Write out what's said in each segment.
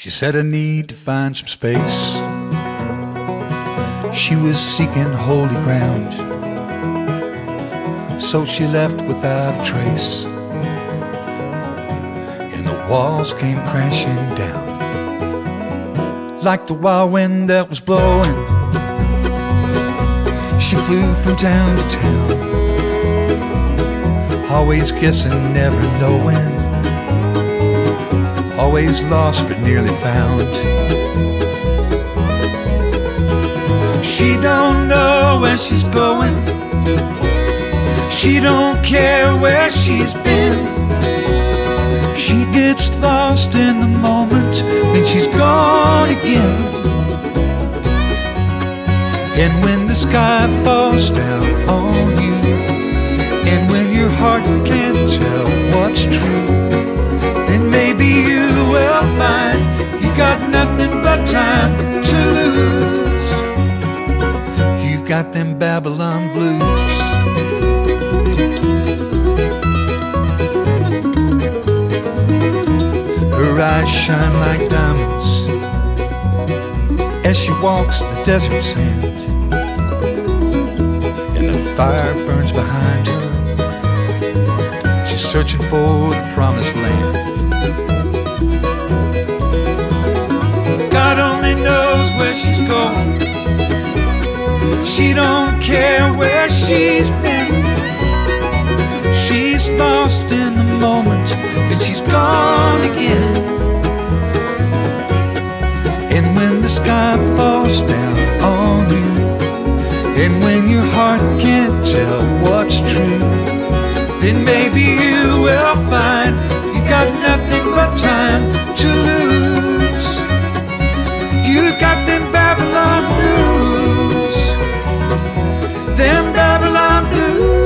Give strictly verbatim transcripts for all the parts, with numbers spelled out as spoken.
She said, I need to find some space. She was seeking holy ground, so she left without a trace, and the walls came crashing down like the wild wind that was blowing. She flew from town to town, always guessing, never knowing, always lost but nearly found. She don't know where she's going, she don't care where she's been. She gets lost in the moment, then she's gone again. And when the sky falls down on you, and when your heart can't tell what's true, then maybe you will find you've got nothing but time to lose. You've got them Babylon blues. Her eyes shine like diamonds as she walks the desert sand, and the fire burns behind her. She's searching for the promised land. God only knows where she's going, she don't care where she's been. She's lost in the moment, then she's gone again. And when the sky falls down on you, and when your heart can't tell what's true, then maybe you will find you've got nothing but time to lose. You got them Babylon blues, them Babylon blues.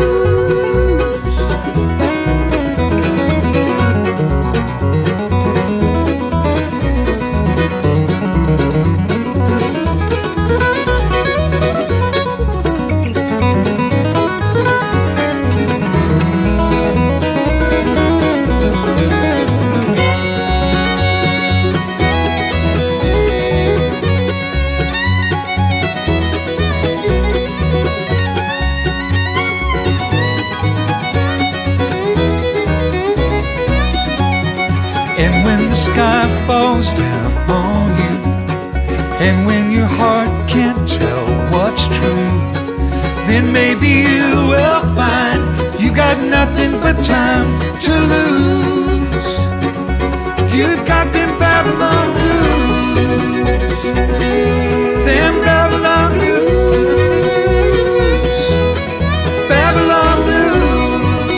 And when the sky falls down on you, and when your heart can't tell what's true, then maybe you will find you got nothing but time to lose. You've got them Babylon blues, them Babylon blues, Babylon blues,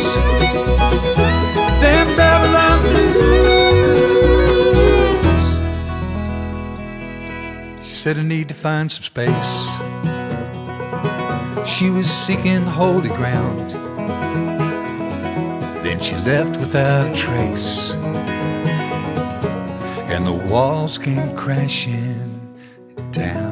them Babylon blues. She said, I need to find some space. She was seeking holy ground, then she left without a trace, and the walls came crashing down.